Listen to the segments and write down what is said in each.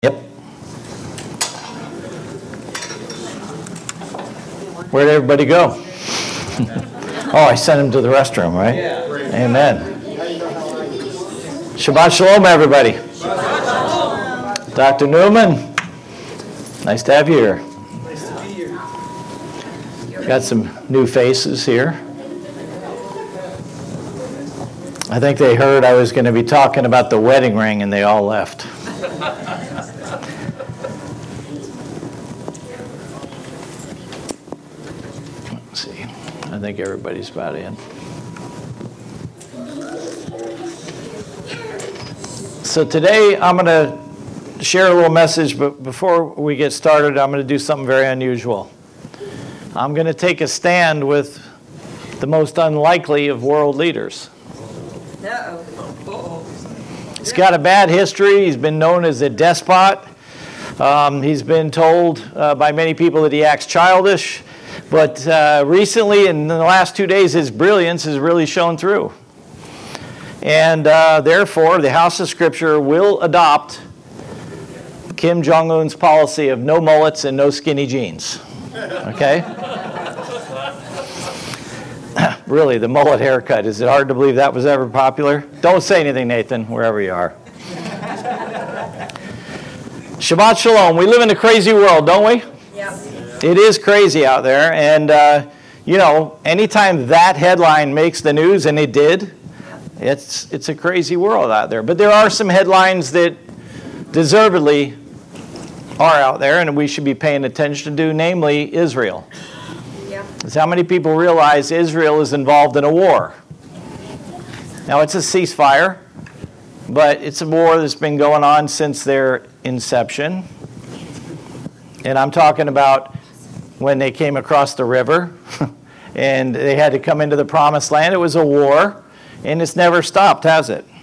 Yep. Where'd everybody go? Oh, I sent him to the restroom, right? Yeah. Amen. Shabbat Shalom, everybody. Dr. Newman, nice to have you here. Nice to be here. Got some new faces here. I think they heard I was going to be talking about the wedding ring and they all left. Let's see. I think everybody's about in. So today I'm going to share a little message, but before we get started, I'm going to do something very unusual. I'm going to take a stand with the most unlikely of world leaders. He's got a bad history. He's been known as a despot. He's been told by many people that he acts childish. But recently, in the last 2 days, his brilliance has really shown through. And therefore, the House of Scripture will adopt Kim Jong-un's policy of no mullets and no skinny jeans. Okay? Really, the mullet haircut. Is it hard to believe that was ever popular? Don't say anything, Nathan, wherever you are. Shabbat Shalom. We live in a crazy world, don't we? Yep. It is crazy out there. And, you know, anytime that headline makes the news, and it did, it's a crazy world out there. But there are some headlines that deservedly are out there, and we should be paying attention to, namely Israel. Is how many people realize Israel is involved in a war. Now, it's a ceasefire, but it's a war that's been going on since their inception. And I'm talking about when they came across the river and they had to come into the promised land. It was a war, and it's never stopped, has it?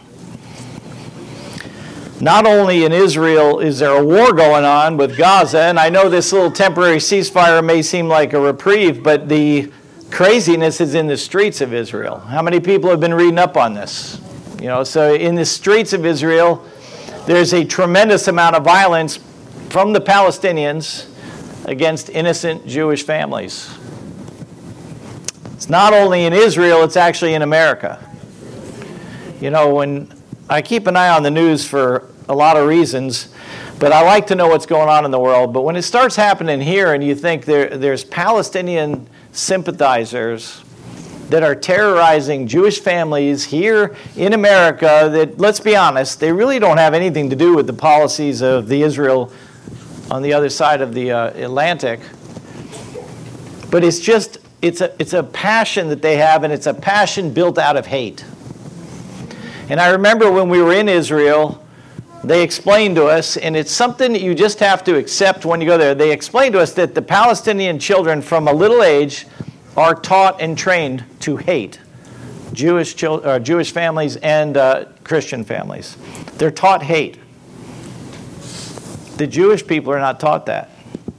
Not only in Israel is there a war going on with Gaza, and I know this little temporary ceasefire may seem like a reprieve, but the craziness is in the streets of Israel. How many people have been reading up on this? You know, so in the streets of Israel, there's a tremendous amount of violence from the Palestinians against innocent Jewish families. It's not only in Israel, it's actually in America. You know, when I keep an eye on the news for a lot of reasons, but I like to know what's going on in the world. But when it starts happening here and you think there's Palestinian sympathizers that are terrorizing Jewish families here in America that, let's be honest, they really don't have anything to do with the policies of the Israel on the other side of the Atlantic. But it's just, it's a passion that they have, and it's a passion built out of hate. And I remember when we were in Israel, they explained to us, and it's something that you just have to accept when you go there. They explained to us that the Palestinian children from a little age are taught and trained to hate Jewish families and Christian families. They're taught hate. The Jewish people are not taught that.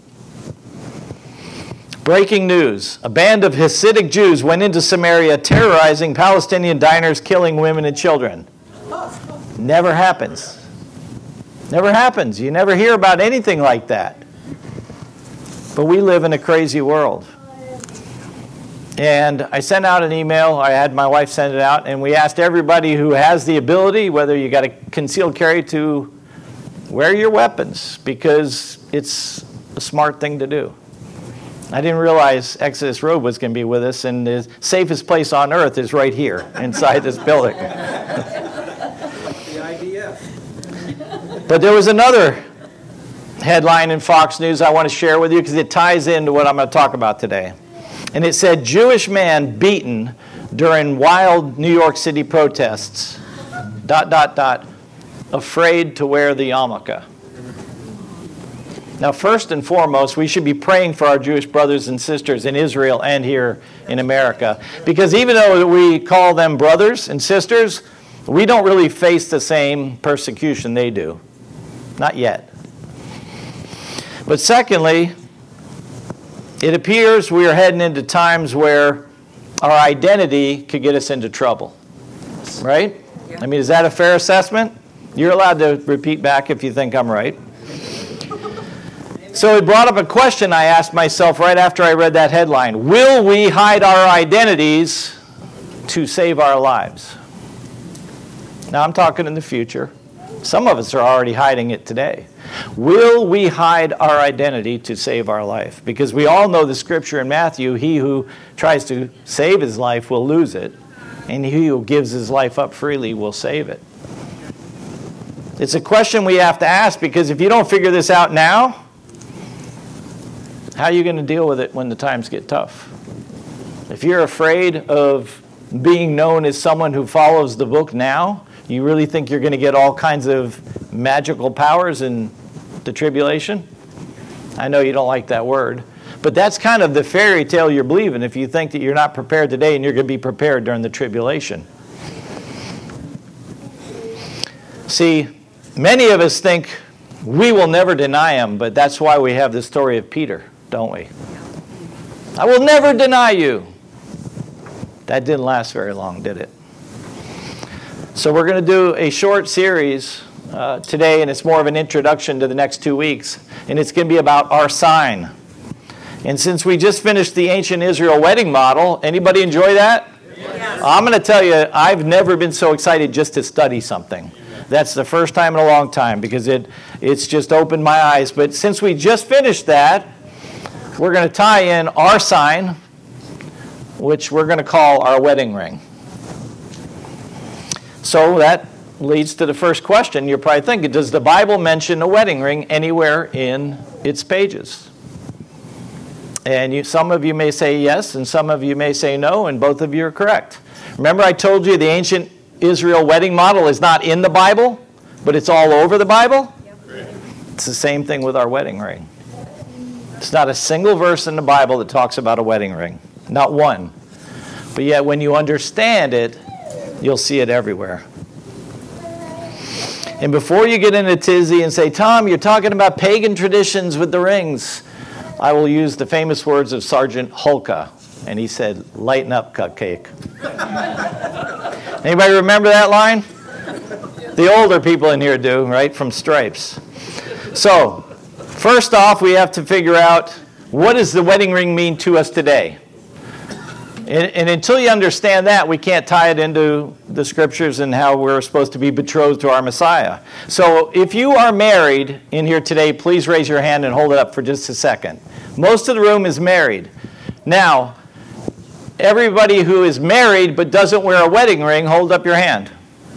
Breaking news. A band of Hasidic Jews went into Samaria terrorizing Palestinian diners, killing women and children. Never happens. Never happens. You never hear about anything like that. But we live in a crazy world. And I sent out an email. I had my wife send it out. And we asked everybody who has the ability, whether you got a concealed carry, to wear your weapons, because it's a smart thing to do. I didn't realize Exodus Road was going to be with us, and the safest place on earth is right here, inside this building. The IDF. But there was another headline in Fox News I want to share with you because it ties into what I'm going to talk about today. And it said, Jewish man beaten during wild New York City protests, ... afraid to wear the yarmulke. Now, first and foremost, we should be praying for our Jewish brothers and sisters in Israel and here in America. Because even though we call them brothers and sisters, we don't really face the same persecution they do. Not yet. But secondly, it appears we are heading into times where our identity could get us into trouble. Right? I mean, is that a fair assessment? You're allowed to repeat back if you think I'm right. So it brought up a question I asked myself right after I read that headline. Will we hide our identities to save our lives? Now I'm talking in the future. Some of us are already hiding it today. Will we hide our identity to save our life? Because we all know the scripture in Matthew, he who tries to save his life will lose it, and he who gives his life up freely will save it. It's a question we have to ask, because if you don't figure this out now, how are you going to deal with it when the times get tough? If you're afraid of being known as someone who follows the book now, you really think you're going to get all kinds of magical powers in the tribulation? I know you don't like that word, but that's kind of the fairy tale you're believing if you think that you're not prepared today and you're going to be prepared during the tribulation. See, many of us think we will never deny him, but that's why we have the story of Peter, don't we? I will never deny you. That didn't last very long, did it? So we're going to do a short series today, and it's more of an introduction to the next 2 weeks, and it's going to be about our sign. And since we just finished the ancient Israel wedding model, anybody enjoy that? Yes. I'm going to tell you, I've never been so excited just to study something. That's the first time in a long time, because it's just opened my eyes. But since we just finished that, we're going to tie in our sign, which we're going to call our wedding ring. So that leads to the first question. You're probably thinking, does the Bible mention a wedding ring anywhere in its pages? And some of you may say yes, and some of you may say no, and both of you are correct. Remember I told you the ancient Israel wedding model is not in the Bible, but it's all over the Bible? Yep. It's the same thing with our wedding ring. It's not a single verse in the Bible that talks about a wedding ring. Not one. But yet when you understand it, you'll see it everywhere. And before you get in a tizzy and say, Tom, you're talking about pagan traditions with the rings, I will use the famous words of Sergeant Hulka. And he said, lighten up, cupcake. Anybody remember that line? The older people in here do, right? From Stripes. So, first off, we have to figure out, what does the wedding ring mean to us today? And until you understand that, we can't tie it into the scriptures and how we're supposed to be betrothed to our Messiah. So if you are married in here today, please raise your hand and hold it up for just a second. Most of the room is married. Now, everybody who is married but doesn't wear a wedding ring, hold up your hand.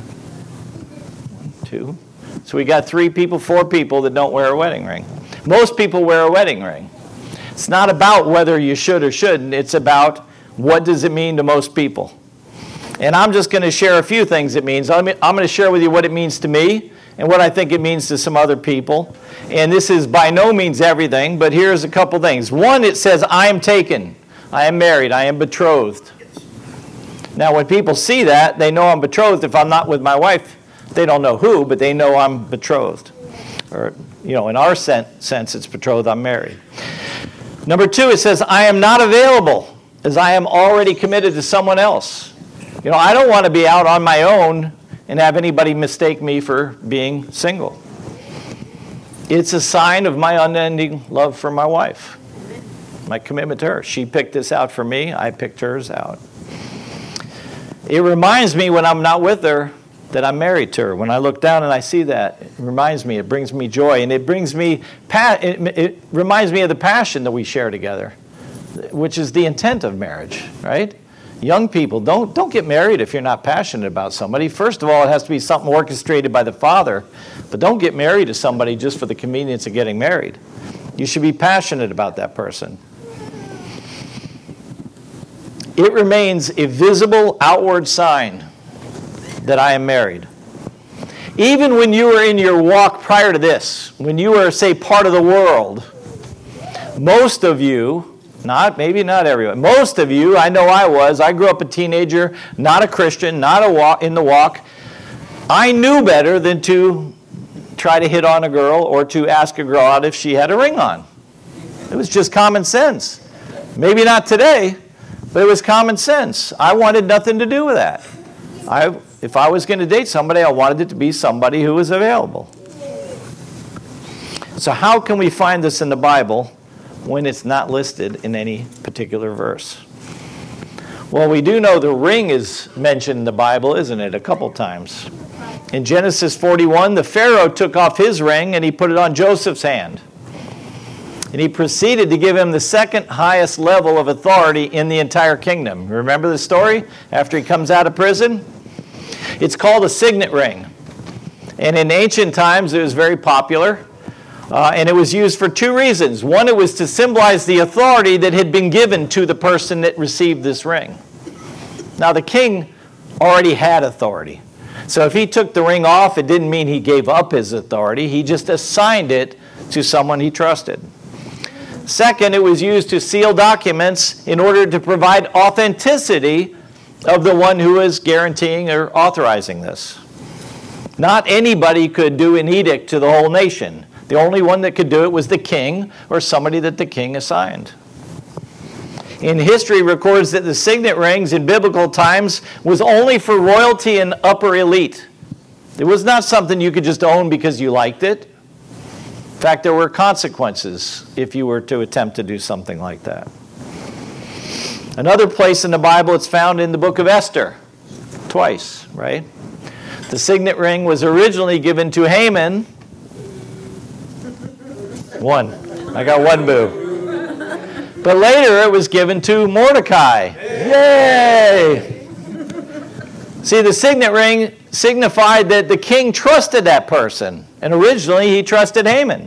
1, 2. So we got 3 people, 4 people that don't wear a wedding ring. Most people wear a wedding ring. It's not about whether you should or shouldn't. It's about what does it mean to most people? And I'm just going to share a few things it means. I'm going to share with you what it means to me and what I think it means to some other people. And this is by no means everything, but here's a couple things. One, it says, I am taken. I am married. I am betrothed. Now, when people see that, they know I'm betrothed. If I'm not with my wife, they don't know who, but they know I'm betrothed. Or, in our sense, it's betrothed, I'm married. Number 2, it says, I am not available, as I am already committed to someone else. I don't want to be out on my own and have anybody mistake me for being single. It's a sign of my unending love for my wife, my commitment to her. She picked this out for me. I picked hers out. It reminds me when I'm not with her that I'm married to her. When I look down and I see that, it reminds me, it brings me joy, and it reminds me of the passion that we share together, which is the intent of marriage, right? Young people, don't get married if you're not passionate about somebody. First of all, it has to be something orchestrated by the Father, but don't get married to somebody just for the convenience of getting married. You should be passionate about that person. It remains a visible outward sign that I am married. Even when you were in your walk prior to this, when you were, say, part of the world, most of you, maybe not everyone, most of you, I know I grew up a teenager, not a Christian, not in the walk. I knew better than to try to hit on a girl or to ask a girl out if she had a ring on. It was just common sense. Maybe not today, but it was common sense. I wanted nothing to do with that. If I was going to date somebody, I wanted it to be somebody who was available. So how can we find this in the Bible when it's not listed in any particular verse? Well, we do know the ring is mentioned in the Bible, isn't it? A couple times. In Genesis 41, the Pharaoh took off his ring and he put it on Joseph's hand. And he proceeded to give him the second highest level of authority in the entire kingdom. Remember the story after he comes out of prison? It's called a signet ring. And in ancient times, it was very popular. And it was used for two reasons. One, it was to symbolize the authority that had been given to the person that received this ring. Now, the king already had authority. So if he took the ring off, it didn't mean he gave up his authority. He just assigned it to someone he trusted. Second, it was used to seal documents in order to provide authenticity of the one who is guaranteeing or authorizing this. Not anybody could do an edict to the whole nation. The only one that could do it was the king or somebody that the king assigned. In history records that the signet rings in biblical times was only for royalty and upper elite. It was not something you could just own because you liked it. In fact, there were consequences if you were to attempt to do something like that. Another place in the Bible, it's found in the book of Esther, twice, right? The signet ring was originally given to Haman. One. I got one boo. But later it was given to Mordecai. Yay! See, the signet ring signified that the king trusted that person. And originally he trusted Haman.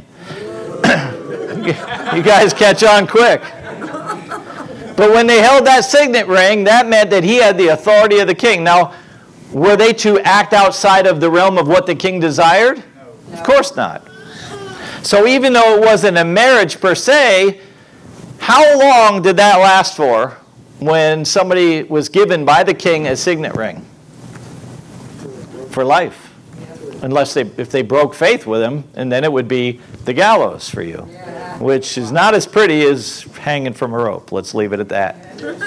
You guys catch on quick. But when they held that signet ring, that meant that he had the authority of the king. Now, were they to act outside of the realm of what the king desired? No. Of course not. So even though it wasn't a marriage per se, how long did that last for when somebody was given by the king a signet ring? For life. Unless if they broke faith with him, and then it would be the gallows for you, which is not as pretty as hanging from a rope. Let's leave it at that.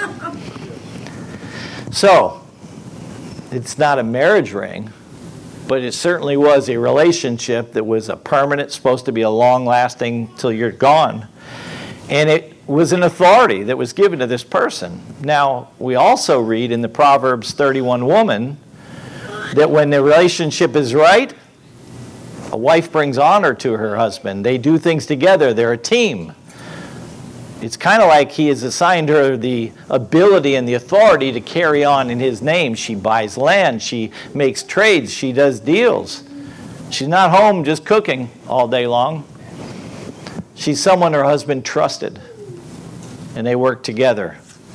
So, it's not a marriage ring, but it certainly was a relationship that was a permanent, supposed to be a long-lasting till you're gone. And it was an authority that was given to this person. Now, we also read in the Proverbs 31 woman that when the relationship is right, a wife brings honor to her husband. They do things together. They're a team. It's kind of like he has assigned her the ability and the authority to carry on in his name. She buys land. She makes trades. She does deals. She's not home just cooking all day long. She's someone her husband trusted, and they work together.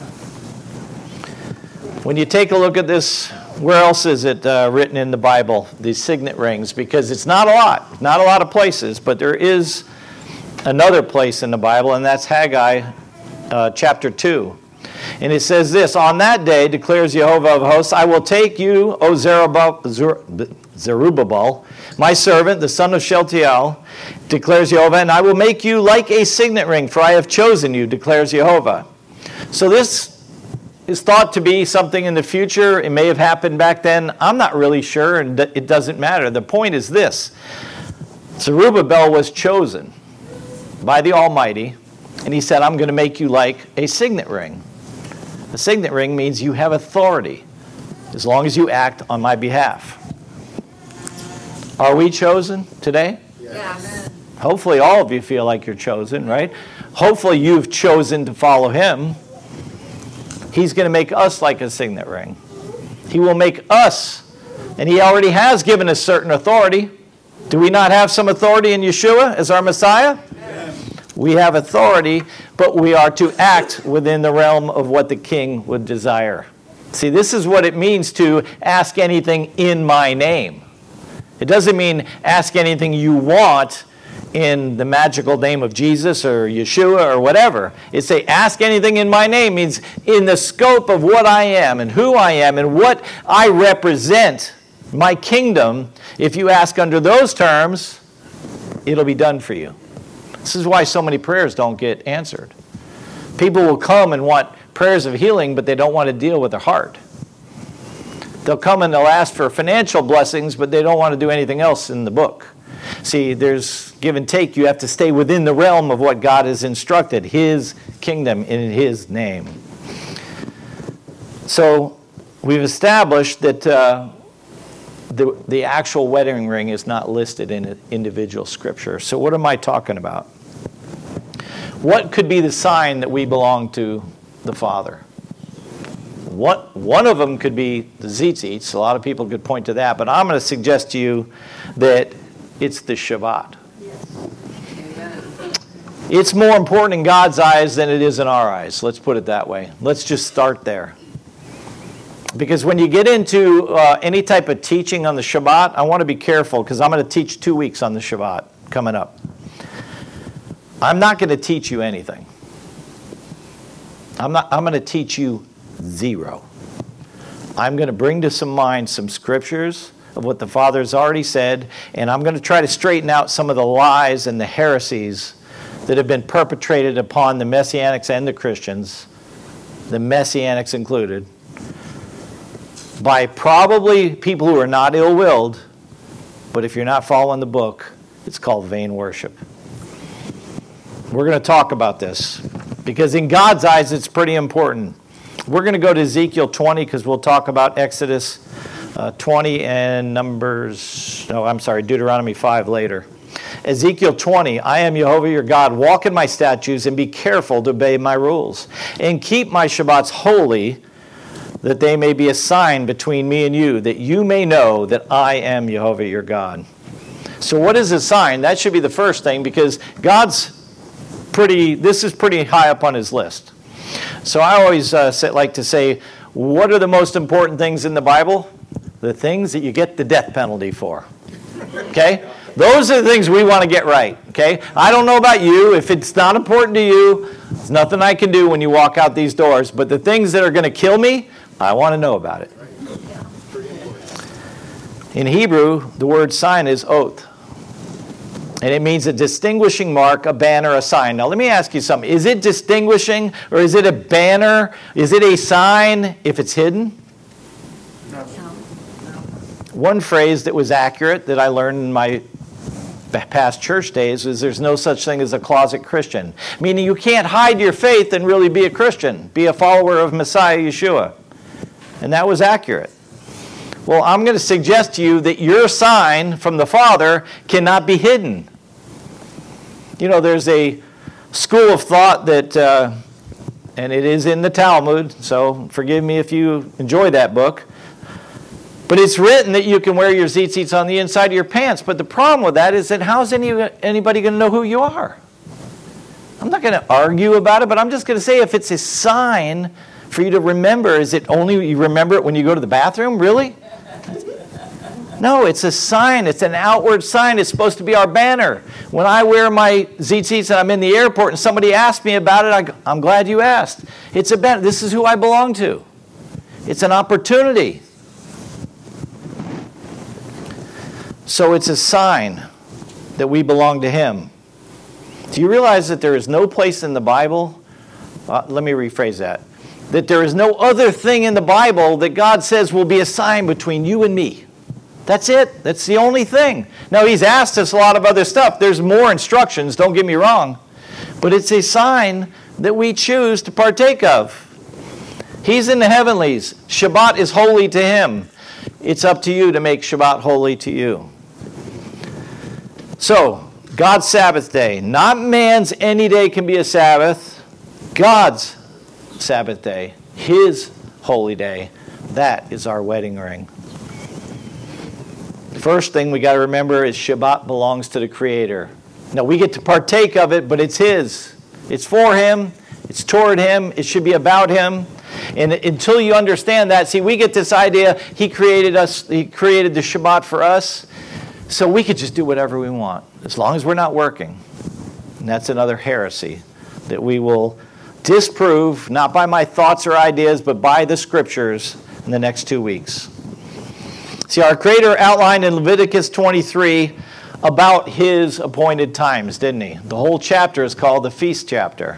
When you take a look at this, where else is it written in the Bible, these signet rings? Because it's not a lot of places, but there is another place in the Bible, and that's Haggai chapter 2. And it says this, "On that day, declares Jehovah of hosts, I will take you, O Zerubbabel, my servant, the son of Shealtiel, declares Jehovah, and I will make you like a signet ring, for I have chosen you, declares Jehovah." So this is thought to be something in the future. It may have happened back then. I'm not really sure, and it doesn't matter. The point is this. Zerubbabel was chosen by the Almighty, and he said, I'm going to make you like a signet ring. A signet ring means you have authority as long as you act on my behalf. Are we chosen today? Yes. Hopefully all of you feel like you're chosen, right? Hopefully you've chosen to follow him. He's going to make us like a signet ring. He will make us, and he already has given us certain authority. Do we not have some authority in Yeshua as our Messiah? Yes. We have authority, but we are to act within the realm of what the king would desire. See, this is what it means to ask anything in my name. It doesn't mean ask anything you want in the magical name of Jesus or Yeshua or whatever. It's say ask anything in my name means in the scope of what I am and who I am and what I represent, my kingdom. If you ask under those terms, it'll be done for you. This is why so many prayers don't get answered. People will come and want prayers of healing, but they don't want to deal with their heart. They'll come and they'll ask for financial blessings, but they don't want to do anything else in the book. See, there's give and take. You have to stay within the realm of what God has instructed, his kingdom in his name. So we've established that the actual wedding ring is not listed in individual scripture. So what am I talking about? What could be the sign that we belong to the Father? One of them could be the tzitzits. A lot of people could point to that, but I'm going to suggest to you that it's the Shabbat. It's more important in God's eyes than it is in our eyes. Let's put it that way. Let's just start there. Because when you get into any type of teaching on the Shabbat, I want to be careful because I'm going to teach 2 weeks on the Shabbat coming up. I'm not going to teach you anything. I'm going to teach you zero. I'm going to bring to some mind some scriptures of what the Father has already said, and I'm going to try to straighten out some of the lies and the heresies that have been perpetrated upon the Messianics and the Christians, the Messianics included, by probably people who are not ill-willed, but if you're not following the book, it's called vain worship. We're going to talk about this because in God's eyes it's pretty important. We're going to go to Ezekiel 20 because we'll talk about Exodus 20 and Deuteronomy 5 later. Ezekiel 20, I am Jehovah your God. Walk in my statutes and be careful to obey my rules. And keep my Shabbats holy, that they may be a sign between me and you, that you may know that I am Jehovah your God. So what is a sign? That should be the first thing because this is pretty high up on his list. So I always like to say, what are the most important things in the Bible? The things that you get the death penalty for. Okay? Those are the things we want to get right. Okay? I don't know about you. If it's not important to you, there's nothing I can do when you walk out these doors. But the things that are going to kill me, I want to know about it. In Hebrew, the word sign is oath. And it means a distinguishing mark, a banner, a sign. Now let me ask you something. Is it distinguishing or is it a banner? Is it a sign if it's hidden? No. One phrase that was accurate that I learned in my past church days is there's no such thing as a closet Christian. Meaning you can't hide your faith and really be a Christian, be a follower of Messiah Yeshua. And that was accurate. Well, I'm going to suggest to you that your sign from the Father cannot be hidden. You know, there's a school of thought that, and it is in the Talmud, so forgive me if you enjoy that book, but it's written that you can wear your tzitzits on the inside of your pants. But the problem with that is that how's anybody going to know who you are? I'm not going to argue about it, but I'm just going to say if it's a sign for you to remember, is it only you remember it when you go to the bathroom? Really? No, it's a sign. It's an outward sign. It's supposed to be our banner. When I wear my tzitzits and I'm in the airport and somebody asks me about it, I'm glad you asked. It's a banner. This is who I belong to. It's an opportunity. So it's a sign that we belong to Him. Do you realize that there is no place in the Bible, let me rephrase that there is no other thing in the Bible that God says will be a sign between you and me. That's it. That's the only thing. Now, He's asked us a lot of other stuff. There's more instructions, don't get me wrong. But it's a sign that we choose to partake of. He's in the heavenlies. Shabbat is holy to Him. It's up to you to make Shabbat holy to you. So, God's Sabbath day. Not man's any day can be a Sabbath. God's Sabbath day. His holy day. That is our wedding ring. First thing we got to remember is Shabbat belongs to the Creator. Now we get to partake of it, but it's His. It's for Him. It's toward Him. It should be about Him. And until you understand that, see, we get this idea, He created us, He created the Shabbat for us, so we could just do whatever we want, as long as we're not working. And that's another heresy that we will disprove, not by my thoughts or ideas, but by the Scriptures in the next 2 weeks. See, our Creator outlined in Leviticus 23 about His appointed times, didn't He? The whole chapter is called the Feast chapter.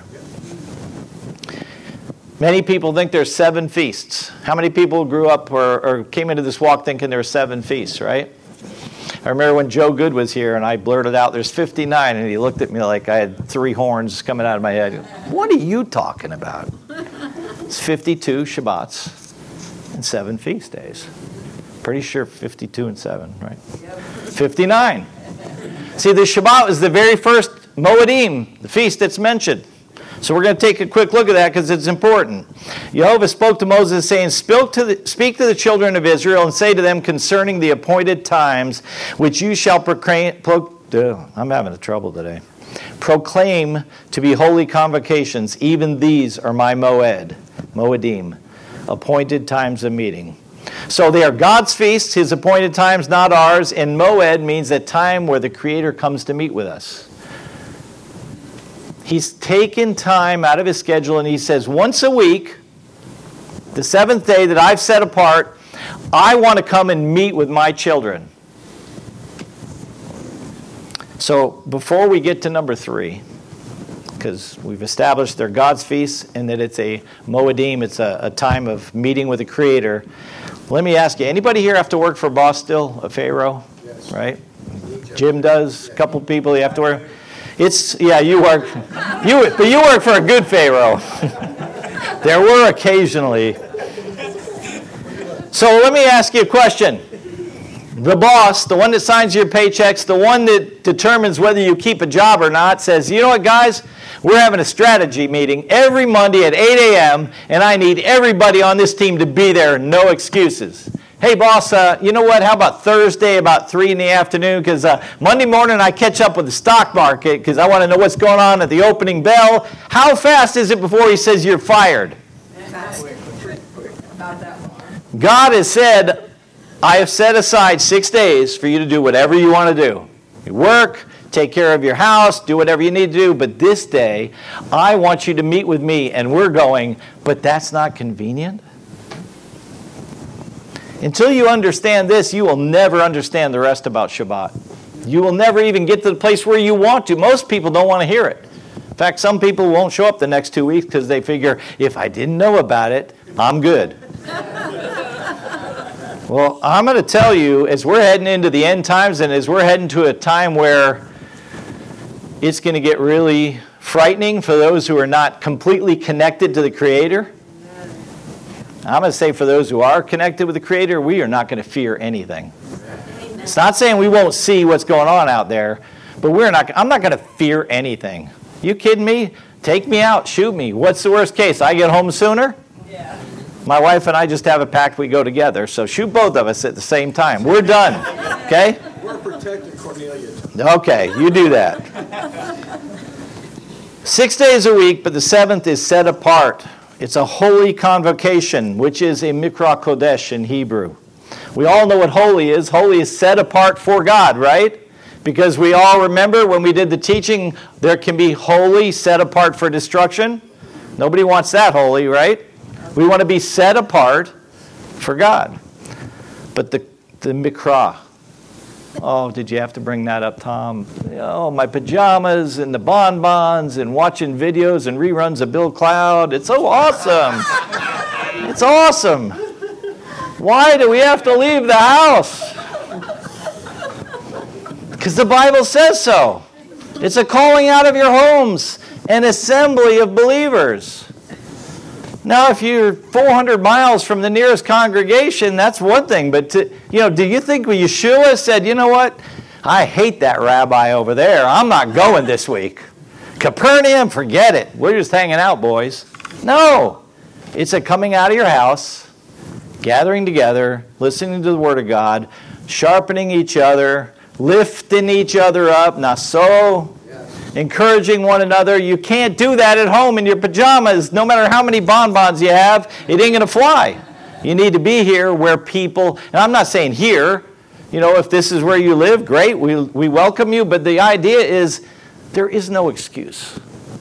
Many people think there's 7 feasts. How many people grew up or came into this walk thinking there were 7 feasts, right? I remember when Joe Good was here and I blurted out, there's 59, and he looked at me like I had 3 horns coming out of my head. What are you talking about? It's 52 Shabbats and 7 feast days. Pretty sure 52 and 7, right? 59. See, the Shabbat is the very first Moedim, the feast that's mentioned. So we're going to take a quick look at that because it's important. Jehovah spoke to Moses saying, speak to the children of Israel and say to them concerning the appointed times which you shall proclaim. I'm having trouble today. Proclaim to be holy convocations. Even these are my Moedim, appointed times of meeting. So they are God's feasts, his appointed times, not ours. And Moed means a time where the Creator comes to meet with us. He's taken time out of his schedule and he says, once a week, the 7th day that I've set apart, I want to come and meet with my children. So before we get to number 3, because we've established they're God's feasts and that it's a Moedim, it's a time of meeting with the Creator. Let me ask you, anybody here have to work for a boss still, a Pharaoh? Yes. Right? Jim does, a couple people you have to work. You work, but you work for a good Pharaoh. There were occasionally. So let me ask you a question. The boss, the one that signs your paychecks, the one that determines whether you keep a job or not, says, you know what, guys? We're having a strategy meeting every Monday at 8 a.m., and I need everybody on this team to be there, no excuses. Hey, boss, you know what? How about Thursday about 3 in the afternoon? Because Monday morning I catch up with the stock market because I want to know what's going on at the opening bell. How fast is it before he says you're fired? God has said, I have set aside 6 days for you to do whatever you want to do. You work, take care of your house, do whatever you need to do. But this day, I want you to meet with me. And we're going, but that's not convenient? Until you understand this, you will never understand the rest about Shabbat. You will never even get to the place where you want to. Most people don't want to hear it. In fact, some people won't show up the next 2 weeks because they figure, if I didn't know about it, I'm good. Well, I'm going to tell you, as we're heading into the end times and as we're heading to a time where it's going to get really frightening for those who are not completely connected to the Creator, I'm going to say for those who are connected with the Creator, we are not going to fear anything. Amen. It's not saying we won't see what's going on out there, but I'm not going to fear anything. You kidding me? Take me out, shoot me. What's the worst case? I get home sooner? Yeah. My wife and I just have a pact we go together, so shoot both of us at the same time. We're done, okay? We're protecting Cornelia. Okay, you do that. 6 days a week, but the 7th is set apart. It's a holy convocation, which is a Mikra Kodesh in Hebrew. We all know what holy is. Holy is set apart for God, right? Because we all remember when we did the teaching, there can be holy set apart for destruction. Nobody wants that holy, right? We want to be set apart for God. But the Mikra, oh, did you have to bring that up, Tom? Oh, my pajamas and the bonbons and watching videos and reruns of Bill Cloud. It's so awesome. It's awesome. Why do we have to leave the house? Because the Bible says so. It's a calling out of your homes, an assembly of believers. Now, if you're 400 miles from the nearest congregation, that's one thing. But, do you think when Yeshua said, you know what? I hate that rabbi over there. I'm not going this week. Capernaum, forget it. We're just hanging out, boys. No. It's a coming out of your house, gathering together, listening to the Word of God, sharpening each other, lifting each other up. Naso. Encouraging one another. You can't do that at home in your pajamas. No matter how many bonbons you have, it ain't going to fly. You need to be here where people, and I'm not saying here, if this is where you live, great, we welcome you, but the idea is there is no excuse.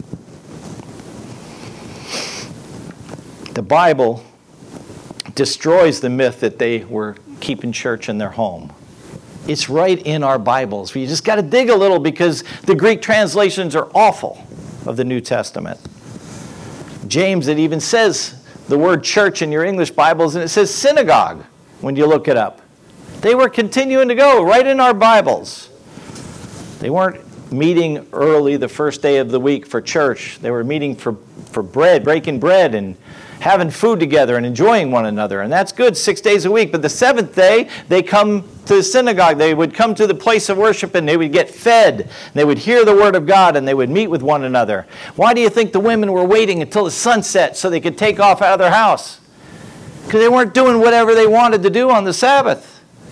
The Bible destroys the myth that they were keeping church in their home. It's right in our Bibles. You just got to dig a little because the Greek translations are awful of the New Testament. James, it even says the word church in your English Bibles, and it says synagogue when you look it up. They were continuing to go right in our Bibles. They weren't meeting early the first day of the week for church. They were meeting for bread, breaking bread and having food together and enjoying one another. And that's good 6 days a week. But the seventh day, they come to the synagogue. They would come to the place of worship and they would get fed. And they would hear the word of God and they would meet with one another. Why do you think the women were waiting until the sun set so they could take off out of their house? Because they weren't doing whatever they wanted to do on the Sabbath.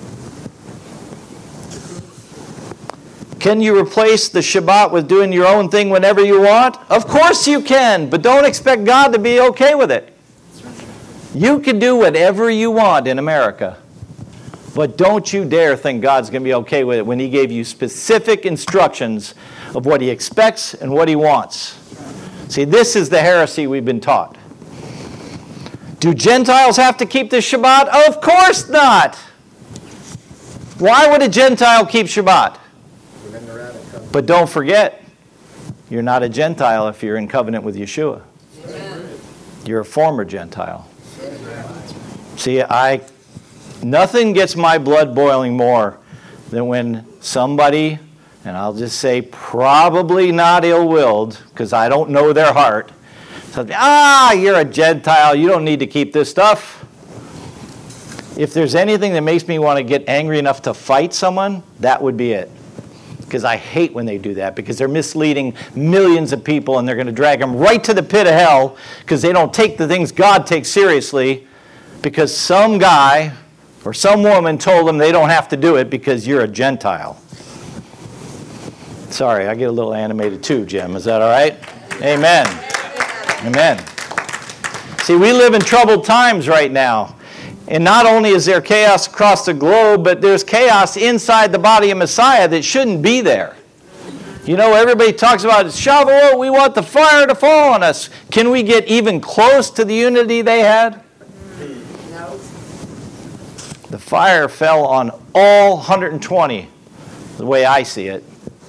Can you replace the Shabbat with doing your own thing whenever you want? Of course you can, but don't expect God to be okay with it. You can do whatever you want in America, but don't you dare think God's going to be okay with it when He gave you specific instructions of what He expects and what He wants. See, this is the heresy we've been taught. Do Gentiles have to keep the Shabbat? Of course not. Why would a Gentile keep Shabbat? But don't forget, you're not a Gentile if you're in covenant with Yeshua. Amen. You're a former Gentile. Amen. See, nothing gets my blood boiling more than when somebody, and I'll just say probably not ill-willed, because I don't know their heart, says, you're a Gentile, you don't need to keep this stuff. If there's anything that makes me want to get angry enough to fight someone, that would be it. Because I hate when they do that, because they're misleading millions of people and they're going to drag them right to the pit of hell because they don't take the things God takes seriously because some guy or some woman told them they don't have to do it because you're a Gentile. Sorry, I get a little animated too, Jim. Is that all right? Amen. Amen. See, we live in troubled times right now. And not only is there chaos across the globe, but there's chaos inside the body of Messiah that shouldn't be there. You know, everybody talks about Shavuot, we want the fire to fall on us. Can we get even close to the unity they had? No. The fire fell on all 120, the way I see it.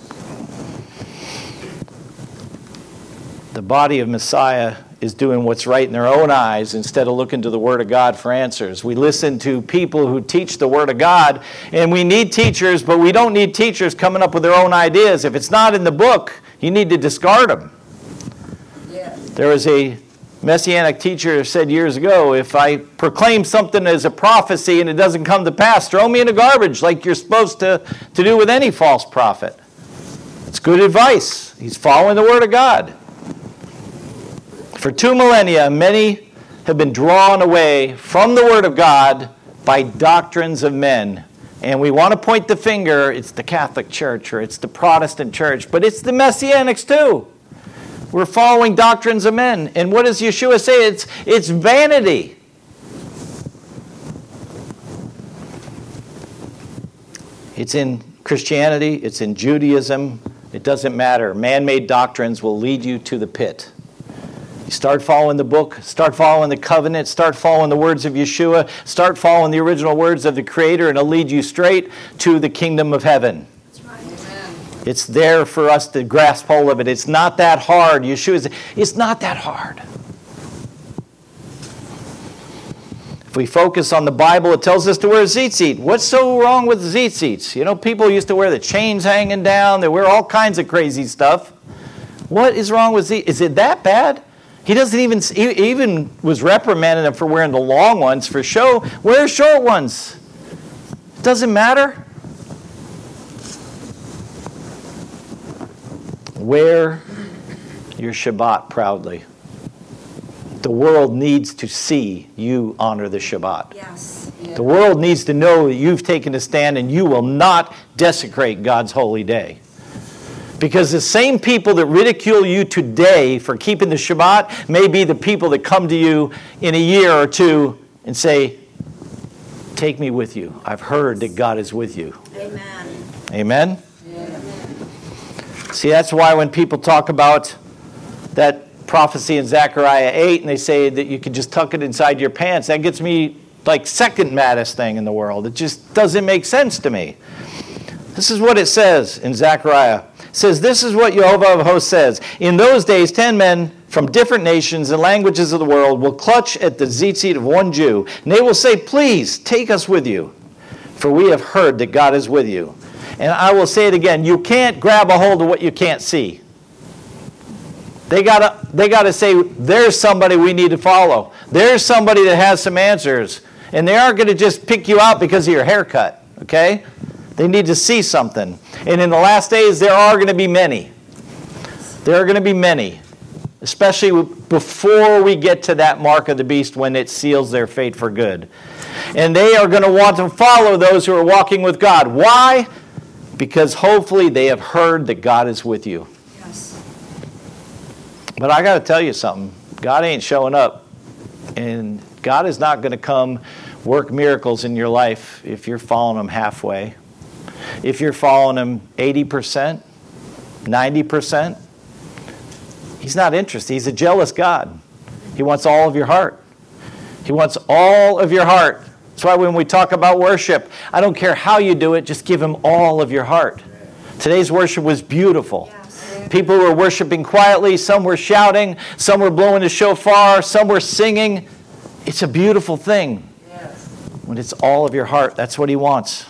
The body of Messiah is doing what's right in their own eyes instead of looking to the Word of God for answers. We listen to people who teach the Word of God, and we need teachers, but we don't need teachers coming up with their own ideas. If it's not in the book, you need to discard them. Yes. There was a Messianic teacher who said years ago, if I proclaim something as a prophecy and it doesn't come to pass, throw me in the garbage like you're supposed to do with any false prophet. It's good advice. He's following the Word of God. For 2 millennia, many have been drawn away from the Word of God by doctrines of men. And we want to point the finger, it's the Catholic Church or it's the Protestant Church, but it's the Messianics too. We're following doctrines of men. And what does Yeshua say? It's vanity. It's in Christianity, it's in Judaism. It doesn't matter. Man-made doctrines will lead you to the pit. You start following the book, start following the covenant, start following the words of Yeshua, start following the original words of the Creator, and it'll lead you straight to the kingdom of heaven. That's right. Amen. It's there for us to grasp hold of it. It's not that hard. Yeshua says, it's not that hard. If we focus on the Bible, it tells us to wear tzitzit. What's so wrong with tzitzits? You know, people used to wear the chains hanging down. They wear all kinds of crazy stuff. What is wrong with tzitzit? Is it that bad? He even was reprimanding them for wearing the long ones for show. Wear short ones. It doesn't matter. Wear your Shabbat proudly. The world needs to see you honor the Shabbat. Yes. Yeah. The world needs to know that you've taken a stand and you will not desecrate God's holy day. Because the same people that ridicule you today for keeping the Shabbat may be the people that come to you in a year or two and say, take me with you. I've heard that God is with you. Amen. Amen? Amen. See, that's why when people talk about that prophecy in Zechariah 8 and they say that you can just tuck it inside your pants, that gets me like second maddest thing in the world. It just doesn't make sense to me. This is what it says in Zechariah. It says, this is what Jehovah of hosts says. In those days, 10 men from different nations and languages of the world will clutch at the tzitzit of one Jew. And they will say, please, take us with you. For we have heard that God is with you. And I will say it again, you can't grab a hold of what you can't see. They gotta say, there's somebody we need to follow. There's somebody that has some answers. And they aren't going to just pick you out because of your haircut, okay? They need to see something. And in the last days, there are going to be many. There are going to be many, especially before we get to that mark of the beast when it seals their fate for good. And they are going to want to follow those who are walking with God. Why? Because hopefully they have heard that God is with you. Yes. But I got to tell you something. God ain't showing up. And God is not going to come work miracles in your life if you're following Him halfway. If you're following Him 80%, 90%, He's not interested. He's a jealous God. He wants all of your heart. He wants all of your heart. That's why when we talk about worship, I don't care how you do it, just give Him all of your heart. Today's worship was beautiful. Yes. People were worshiping quietly. Some were shouting. Some were blowing the shofar. Some were singing. It's a beautiful thing. Yes. When it's all of your heart, that's what He wants.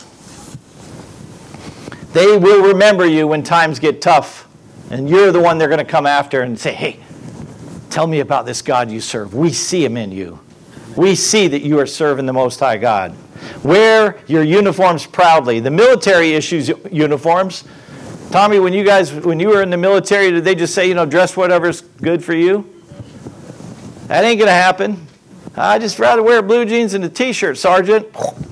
They will remember you when times get tough. And you're the one they're going to come after and say, hey, tell me about this God you serve. We see Him in you. We see that you are serving the Most High God. Wear your uniforms proudly. The military issues uniforms. Tommy, when you were in the military, did they just say, dress whatever's good for you? That ain't going to happen. I just rather wear blue jeans and a t-shirt, Sergeant.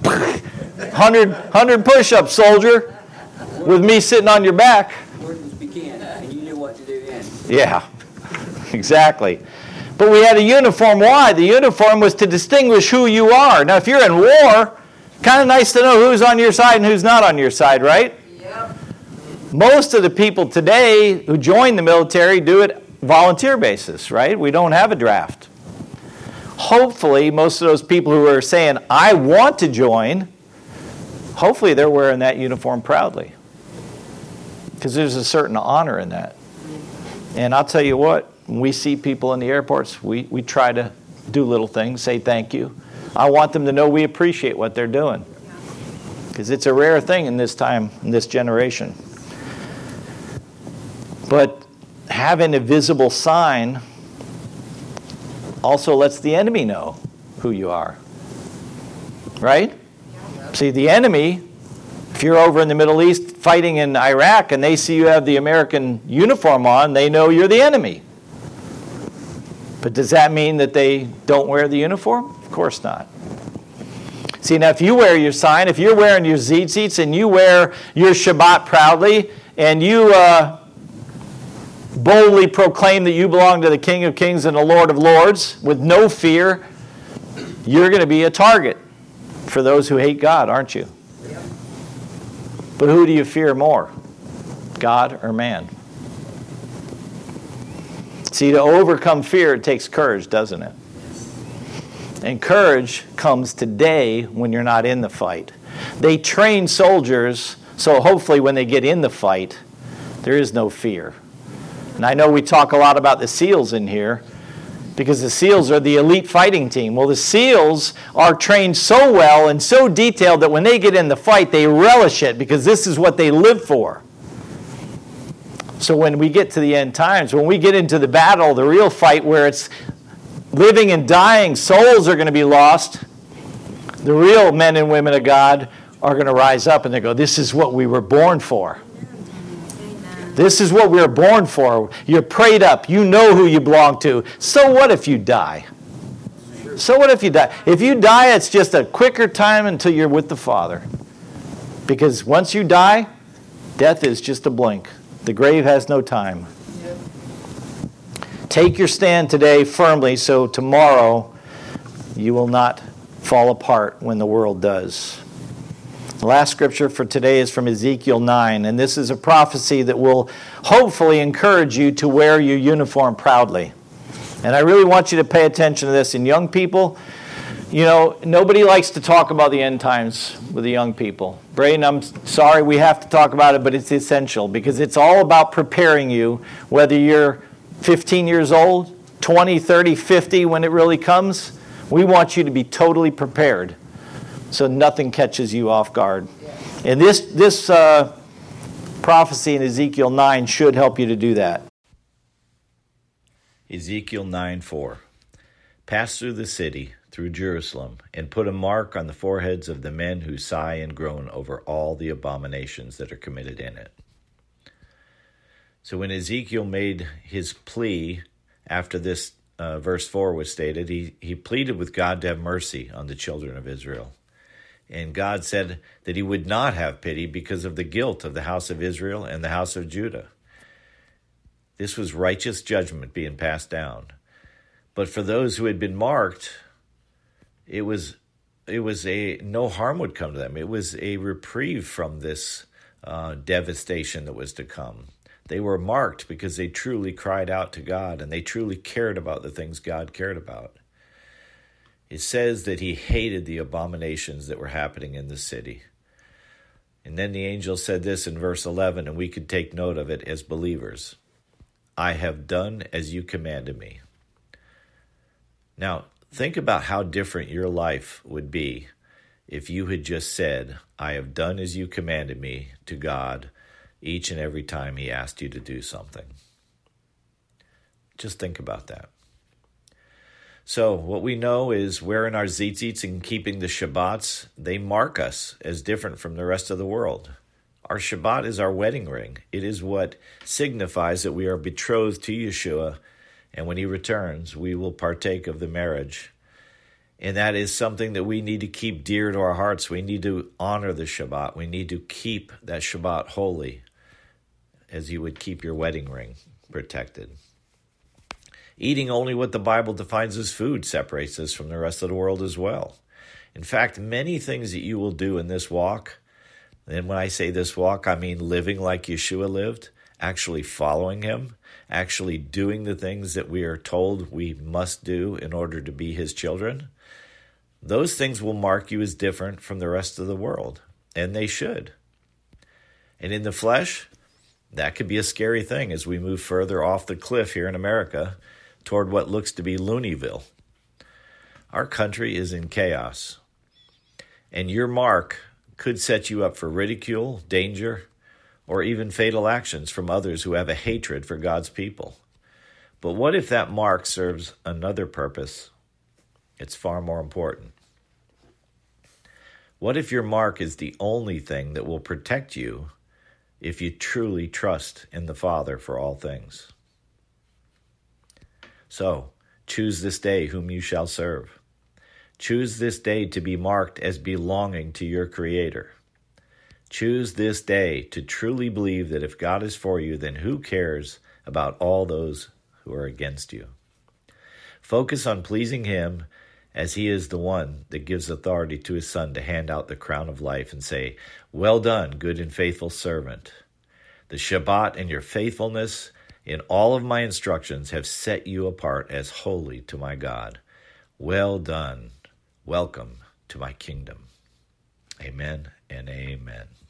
100 push-ups, soldier, with me sitting on your back. Orders began, and you knew what to do then. Yeah, exactly. But we had a uniform. Why? The uniform was to distinguish who you are. Now, if you're in war, kind of nice to know who's on your side and who's not on your side, right? Yep. Most of the people today who join the military do it volunteer basis, right? We don't have a draft. Hopefully, most of those people who are saying, I want to join, hopefully they're wearing that uniform proudly. Because there's a certain honor in that. And I'll tell you what, when we see people in the airports, we try to do little things, say thank you. I want them to know we appreciate what they're doing. Because it's a rare thing in this time, in this generation. But having a visible sign also lets the enemy know who you are. Right? See, the enemy, if you're over in the Middle East fighting in Iraq and they see you have the American uniform on, they know you're the enemy. But does that mean that they don't wear the uniform? Of course not. See, now if you wear your sign, if you're wearing your tzitzits and you wear your Shabbat proudly and you boldly proclaim that you belong to the King of Kings and the Lord of Lords with no fear, you're going to be a target for those who hate God, aren't you? Yep. But who do you fear more, God or man? See, to overcome fear, it takes courage, doesn't it? And courage comes today when you're not in the fight. They train soldiers, so hopefully when they get in the fight, there is no fear. And I know we talk a lot about the SEALs in here, because the SEALs are the elite fighting team. Well, the SEALs are trained so well and so detailed that when they get in the fight, they relish it, because this is what they live for. So when we get to the end times, when we get into the battle, the real fight where it's living and dying, souls are going to be lost, the real men and women of God are going to rise up and they go, this is what we were born for. This is what we were born for. You're prayed up. You know who you belong to. So what if you die? So what if you die? If you die, it's just a quicker time until you're with the Father. Because once you die, death is just a blink. The grave has no time. Yep. Take your stand today firmly so tomorrow you will not fall apart when the world does. The last scripture for today is from Ezekiel 9, and this is a prophecy that will hopefully encourage you to wear your uniform proudly. And I really want you to pay attention to this. And young people, nobody likes to talk about the end times with the young people. Braden, I'm sorry we have to talk about it, but it's essential because it's all about preparing you, whether you're 15 years old, 20, 30, 50, when it really comes. We want you to be totally prepared. so nothing catches you off guard. And this prophecy in Ezekiel 9 should help you to do that. Ezekiel 9:4. Pass through the city, through Jerusalem, and put a mark on the foreheads of the men who sigh and groan over all the abominations that are committed in it. So when Ezekiel made his plea after this verse 4 was stated, he pleaded with God to have mercy on the children of Israel. And God said that he would not have pity because of the guilt of the house of Israel and the house of Judah. This was righteous judgment being passed down. But for those who had been marked, it was no harm would come to them. It was a reprieve from this devastation that was to come. They were marked because they truly cried out to God and they truly cared about the things God cared about. It says that he hated the abominations that were happening in the city. And then the angel said this in verse 11, and we could take note of it as believers. I have done as you commanded me. Now, think about how different your life would be if you had just said, I have done as you commanded me to God each and every time he asked you to do something. Just think about that. So what we know is wearing our tzitzits and keeping the Shabbats, they mark us as different from the rest of the world. Our Shabbat is our wedding ring. It is what signifies that we are betrothed to Yeshua, and when he returns, we will partake of the marriage. And that is something that we need to keep dear to our hearts. We need to honor the Shabbat. We need to keep that Shabbat holy as you would keep your wedding ring protected. Eating only what the Bible defines as food separates us from the rest of the world as well. In fact, many things that you will do in this walk, and when I say this walk, I mean living like Yeshua lived, actually following him, actually doing the things that we are told we must do in order to be his children. Those things will mark you as different from the rest of the world, and they should. And in the flesh, that could be a scary thing as we move further off the cliff here in America toward what looks to be Looneyville. Our country is in chaos, and your mark could set you up for ridicule, danger, or even fatal actions from others who have a hatred for God's people. But what if that mark serves another purpose? It's far more important. What if your mark is the only thing that will protect you if you truly trust in the Father for all things? So, choose this day whom you shall serve. Choose this day to be marked as belonging to your Creator. Choose this day to truly believe that if God is for you, then who cares about all those who are against you? Focus on pleasing him, as he is the one that gives authority to his Son to hand out the crown of life and say, well done, good and faithful servant. The Shabbat and your faithfulness in all of my instructions have set you apart as holy to my God. Well done. Welcome to my kingdom. Amen and amen.